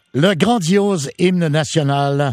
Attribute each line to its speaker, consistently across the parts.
Speaker 1: Le grandiose hymne national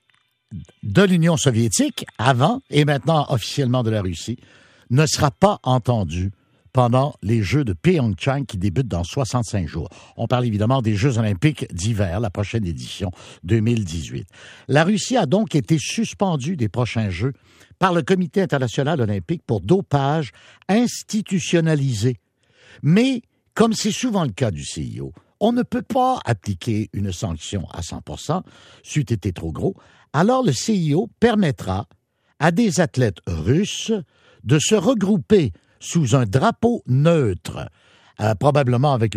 Speaker 1: de l'Union soviétique, avant et maintenant officiellement de la Russie, ne sera pas entendu pendant les Jeux de Pyeongchang qui débutent dans 65 jours. On parle évidemment des Jeux olympiques d'hiver, la prochaine édition 2018. La Russie a donc été suspendue des prochains Jeux par le Comité international olympique pour dopage institutionnalisé. Mais, comme c'est souvent le cas du CIO, on ne peut pas appliquer une sanction à 100%, c'eût été trop gros. Alors le CIO permettra à des athlètes russes de se regrouper sous un drapeau neutre, probablement avec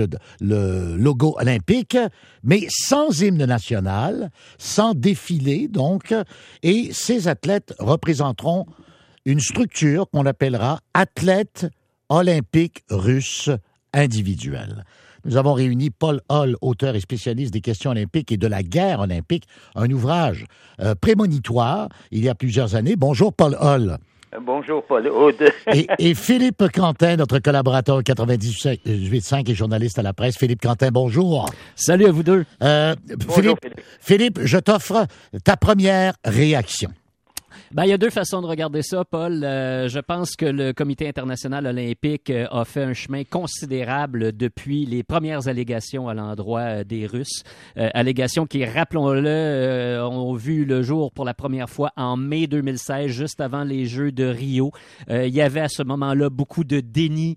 Speaker 1: le logo olympique, mais sans hymne national, sans défilé donc, et ces athlètes représenteront une structure qu'on appellera athlètes olympiques russes individuels. Nous avons réuni Paul Holl, auteur et spécialiste des questions olympiques et de la guerre olympique, un ouvrage prémonitoire il y a plusieurs années. Bonjour Paul Holl.
Speaker 2: Bonjour Paul Aude.
Speaker 1: et Philippe Quentin, notre collaborateur 98.5 et journaliste à la presse. Philippe Quentin, bonjour.
Speaker 3: Salut à vous deux.
Speaker 2: Bonjour,
Speaker 1: Philippe, je t'offre ta première réaction.
Speaker 3: Il y a deux façons de regarder ça, Paul. Je pense que le Comité international olympique a fait un chemin considérable depuis les premières allégations à l'endroit des Russes. Allégations qui, rappelons-le, ont vu le jour pour la première fois en mai 2016, juste avant les Jeux de Rio. Il y avait à ce moment-là beaucoup de déni.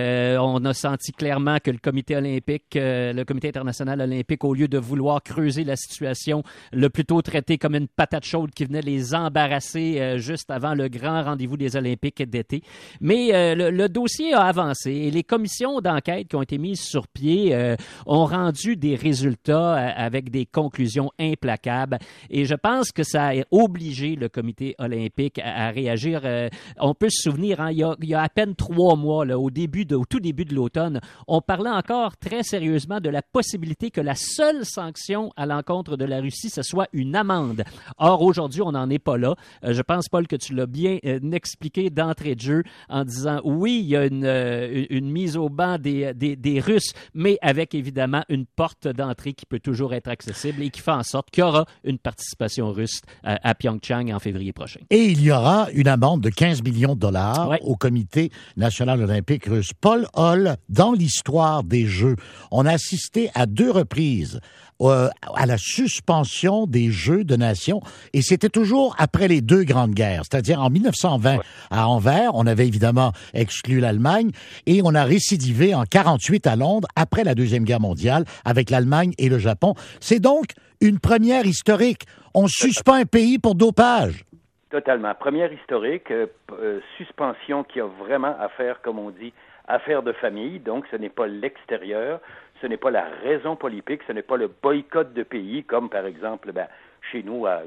Speaker 3: On a senti clairement que le Comité international olympique, au lieu de vouloir creuser la situation, l'a plutôt traité comme une patate chaude qui venait les embarrasser juste avant le grand rendez-vous des Olympiques d'été. Mais le dossier a avancé et les commissions d'enquête qui ont été mises sur pied ont rendu des résultats avec des conclusions implacables. Et je pense que ça a obligé le Comité olympique à réagir. On peut se souvenir, il y a à peine 3 mois, là, au tout début de l'automne, on parlait encore très sérieusement de la possibilité que la seule sanction à l'encontre de la Russie, ce soit une amende. Or, aujourd'hui, on n'en est pas là. Je pense, Paul, que tu l'as bien expliqué d'entrée de jeu en disant oui, il y a une mise au banc des Russes, mais avec évidemment une porte d'entrée qui peut toujours être accessible et qui fait en sorte qu'il y aura une participation russe à Pyeongchang en février prochain.
Speaker 1: Et il y aura une amende de 15 millions de dollars au Comité national olympique russe. Paul Holl, dans l'histoire des Jeux, on a assisté à 2 reprises à la suspension des Jeux de nations, et c'était toujours après les 2 grandes guerres, c'est-à-dire en 1920 à Anvers, on avait évidemment exclu l'Allemagne, et on a récidivé en 48 à Londres, après la Deuxième Guerre mondiale, avec l'Allemagne et le Japon. C'est donc une première historique. On suspend un pays pour dopage.
Speaker 2: Totalement. Première historique, suspension qui a vraiment à faire, comme on dit, affaire de famille, donc ce n'est pas l'extérieur, ce n'est pas la raison politique, ce n'est pas le boycott de pays, comme par exemple, chez nous, à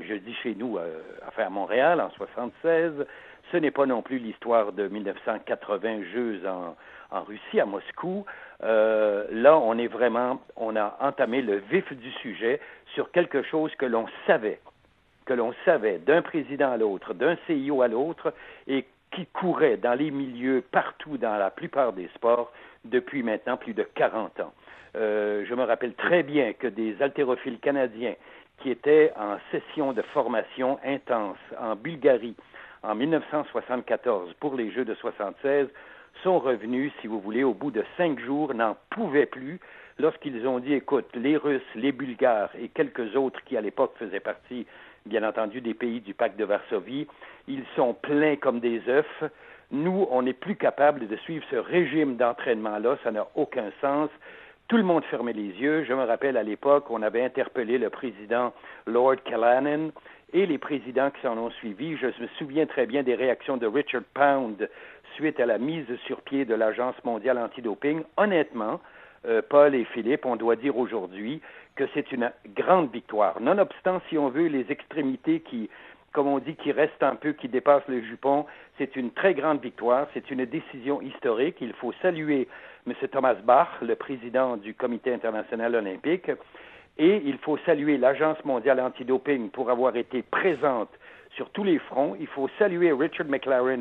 Speaker 2: Montréal en 76, ce n'est pas non plus l'histoire de 1980 Jeux en Russie, à Moscou. Là, on a entamé le vif du sujet sur quelque chose que l'on savait d'un président à l'autre, d'un CIO à l'autre, et qui courait dans les milieux partout, dans la plupart des sports, depuis maintenant plus de 40 ans. Je me rappelle très bien que des haltérophiles canadiens qui étaient en session de formation intense en Bulgarie en 1974 pour les Jeux de 76 sont revenus, si vous voulez, au bout de 5 jours, n'en pouvaient plus lorsqu'ils ont dit, écoute, les Russes, les Bulgares et quelques autres qui à l'époque faisaient partie, bien entendu, des pays du pacte de Varsovie, ils sont pleins comme des œufs. Nous, on n'est plus capable de suivre ce régime d'entraînement-là, ça n'a aucun sens. Tout le monde fermait les yeux. Je me rappelle à l'époque, on avait interpellé le président Lord Callanan et les présidents qui s'en ont suivi. Je me souviens très bien des réactions de Richard Pound suite à la mise sur pied de l'Agence mondiale antidoping. Honnêtement, Paul et Philippe, on doit dire aujourd'hui que c'est une grande victoire. Nonobstant, si on veut, les extrémités qui, comme on dit, qui restent un peu, qui dépassent le jupon, c'est une très grande victoire, c'est une décision historique. Il faut saluer M. Thomas Bach, le président du Comité international olympique, et il faut saluer l'Agence mondiale antidoping pour avoir été présente sur tous les fronts. Il faut saluer Richard McLaren,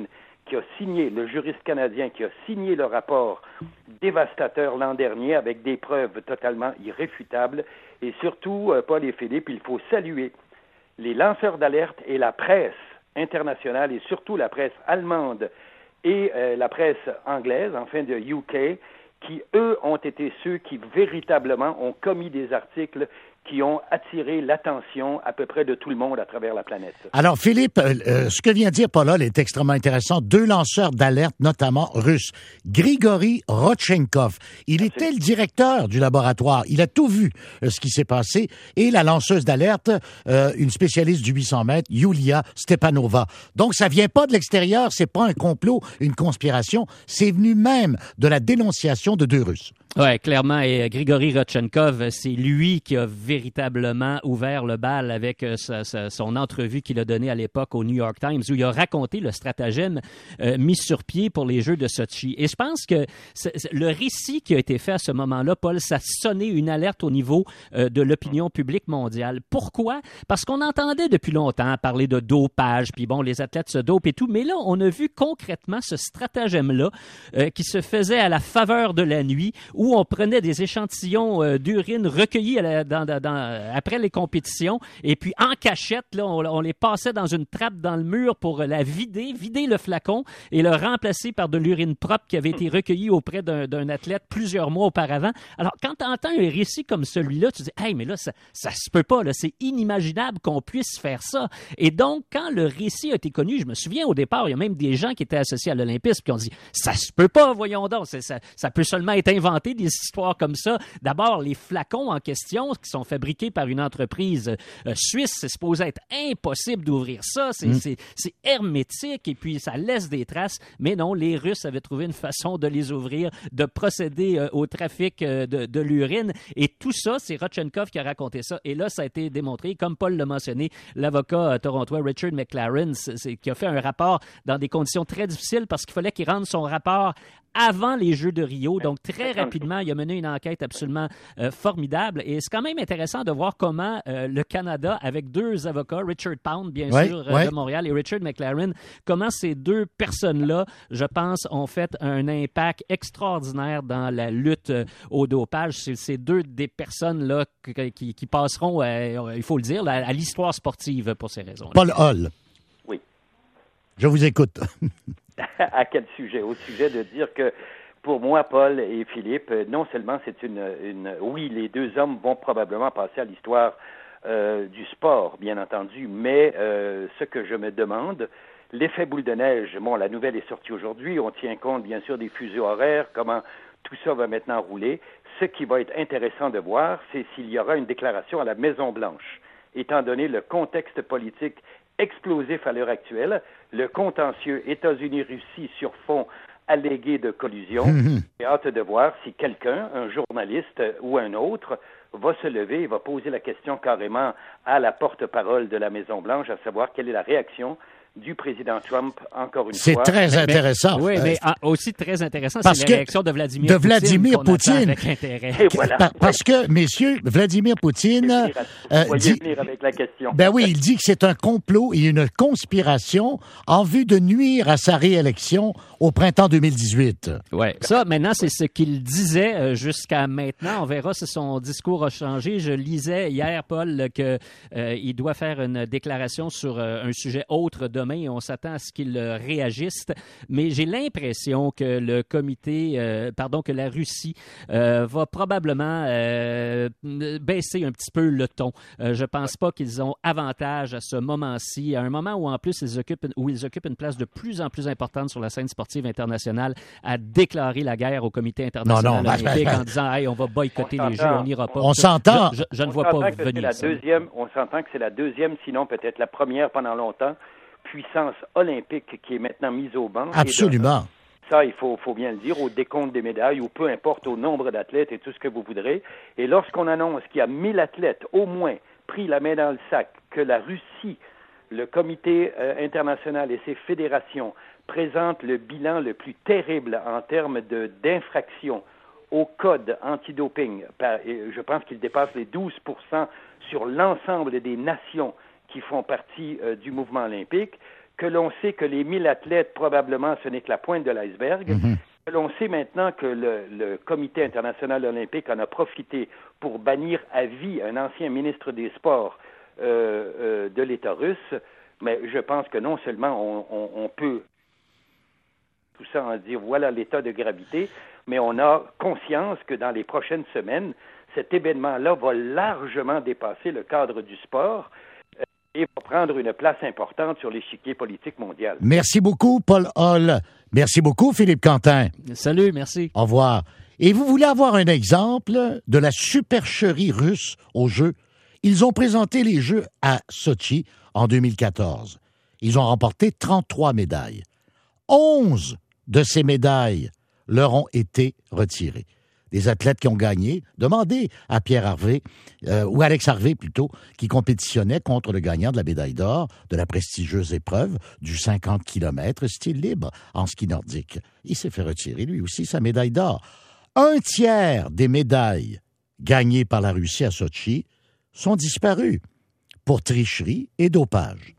Speaker 2: qui a signé, le juriste canadien qui a signé le rapport dévastateur l'an dernier avec des preuves totalement irréfutables. Et surtout, Paul et Philippe, il faut saluer les lanceurs d'alerte et la presse internationale et surtout la presse allemande et la presse anglaise, enfin de UK, qui, eux, ont été ceux qui véritablement ont commis des articles qui ont attiré l'attention à peu près de tout le monde à travers la planète.
Speaker 1: Alors, Philippe, ce que vient de dire Paul est extrêmement intéressant. 2 lanceurs d'alerte, notamment russes. Grigori Rodchenkov, il était le directeur du laboratoire. Il a tout vu, ce qui s'est passé. Et la lanceuse d'alerte, une spécialiste du 800 mètres, Yulia Stepanova. Donc, ça vient pas de l'extérieur, c'est pas un complot, une conspiration. C'est venu même de la dénonciation de 2 Russes.
Speaker 3: Oui, clairement. Et Grigori Rodchenkov, c'est lui qui a véritablement ouvert le bal avec son entrevue qu'il a donnée à l'époque au New York Times, où il a raconté le stratagème mis sur pied pour les Jeux de Sotchi. Et je pense que le récit qui a été fait à ce moment-là, Paul, ça sonnait une alerte au niveau de l'opinion publique mondiale. Pourquoi? Parce qu'on entendait depuis longtemps parler de dopage, puis bon, les athlètes se dopent et tout, mais là, on a vu concrètement ce stratagème-là qui se faisait à la faveur de la nuit, où on prenait des échantillons d'urine recueillis après les compétitions et puis en cachette, là, on les passait dans une trappe dans le mur pour la vider le flacon et le remplacer par de l'urine propre qui avait été recueillie auprès d'un athlète plusieurs mois auparavant. Alors, quand tu entends un récit comme celui-là, tu dis « Hey, mais là, ça se peut pas, là, c'est inimaginable qu'on puisse faire ça. » Et donc, quand le récit a été connu, je me souviens au départ, il y a même des gens qui étaient associés à l'Olympisme qui ont dit « Ça se peut pas, voyons donc, ça peut seulement être inventé des histoires comme ça. » D'abord, les flacons en question qui sont fabriqués par une entreprise suisse, c'est supposé être impossible d'ouvrir ça. C'est hermétique et puis ça laisse des traces. Mais non, les Russes avaient trouvé une façon de les ouvrir, de procéder au trafic de l'urine. Et tout ça, c'est Rodchenkov qui a raconté ça. Et là, ça a été démontré, comme Paul l'a mentionné, l'avocat torontois Richard McLaren, qui a fait un rapport dans des conditions très difficiles parce qu'il fallait qu'il rende son rapport avant les Jeux de Rio. Donc, très rapidement, il a mené une enquête absolument formidable. Et c'est quand même intéressant de voir comment le Canada, avec 2 avocats, Richard Pound, bien sûr, de Montréal, et Richard McLaren, comment ces 2 personnes-là, je pense, ont fait un impact extraordinaire dans la lutte au dopage. C'est ces 2 des personnes-là qui passeront, il faut le dire, à l'histoire sportive pour ces raisons-là.
Speaker 1: Paul Hall.
Speaker 2: Oui.
Speaker 1: Je vous écoute.
Speaker 2: À quel sujet? Au sujet de dire que, pour moi, Paul et Philippe, non seulement c'est oui, les 2 hommes vont probablement passer à l'histoire du sport, bien entendu, mais ce que je me demande, l'effet boule de neige, bon, la nouvelle est sortie aujourd'hui, on tient compte, bien sûr, des fuseaux horaires, comment tout ça va maintenant rouler. Ce qui va être intéressant de voir, c'est s'il y aura une déclaration à la Maison-Blanche, étant donné le contexte politique explosif à l'heure actuelle, le contentieux États-Unis-Russie sur fond allégué de collusion. J'ai hâte de voir si quelqu'un, un journaliste ou un autre, va se lever et va poser la question carrément à la porte-parole de la Maison-Blanche, à savoir quelle est la réaction du président Trump, encore une fois.
Speaker 1: C'est très intéressant.
Speaker 3: Oui, mais aussi très intéressant, c'est la réaction de Vladimir Poutine. Avec intérêt.
Speaker 2: Et voilà.
Speaker 1: Parce que, messieurs, Vladimir Poutine dit...
Speaker 2: venir avec la question.
Speaker 1: Ben oui, il dit que c'est un complot et une conspiration en vue de nuire à sa réélection au printemps 2018.
Speaker 3: Oui, ça, maintenant, c'est ce qu'il disait jusqu'à maintenant. On verra si son discours a changé. Je lisais hier, Paul, qu'il doit faire une déclaration sur un sujet autre demain et on s'attend à ce qu'il réagisse. Mais j'ai l'impression que le que la Russie va probablement baisser un petit peu le ton. Je pense pas qu'ils ont avantage à ce moment-ci, à un moment où en plus ils occupent une place de plus en plus importante sur la scène sportive internationale, à déclarer la guerre au Comité international olympique en disant hey, on va boycotter les Jeux, on n'ira pas.
Speaker 1: On s'entend.
Speaker 3: Je ne vois pas venir ça.
Speaker 2: On s'entend que c'est la deuxième, sinon peut-être la première pendant longtemps, puissance olympique qui est maintenant mise au banc.
Speaker 1: Absolument.
Speaker 2: Ça, il faut bien le dire, au décompte des médailles, ou peu importe au nombre d'athlètes et tout ce que vous voudrez. Et lorsqu'on annonce qu'il y a 1000 athlètes, au moins, pris la main dans le sac, que la Russie, le comité international et ses fédérations présentent le bilan le plus terrible en termes d'infraction au code antidoping, je pense qu'il dépasse les 12% sur l'ensemble des nations qui font partie du mouvement olympique, que l'on sait que les 1000 athlètes, probablement, ce n'est que la pointe de l'iceberg, que l'on sait maintenant que le Comité international olympique en a profité pour bannir à vie un ancien ministre des Sports de l'État russe, mais je pense que non seulement on peut tout ça en dire voilà l'état de gravité, mais on a conscience que dans les prochaines semaines, cet événement-là va largement dépasser le cadre du sport et va prendre une place importante sur l'échiquier politique mondial.
Speaker 1: Merci beaucoup, Paul Hall. Merci beaucoup, Philippe Quentin.
Speaker 3: Salut, merci.
Speaker 1: Au revoir. Et vous voulez avoir un exemple de la supercherie russe aux Jeux? Ils ont présenté les Jeux à Sochi en 2014. Ils ont remporté 33 médailles. 11 de ces médailles leur ont été retirées. Des athlètes qui ont gagné, demandez à Pierre Harvey, ou Alex Harvey plutôt, qui compétitionnait contre le gagnant de la médaille d'or de la prestigieuse épreuve du 50 km style libre en ski nordique. Il s'est fait retirer lui aussi sa médaille d'or. 1/3 des médailles gagnées par la Russie à Sochi sont disparues pour tricherie et dopage.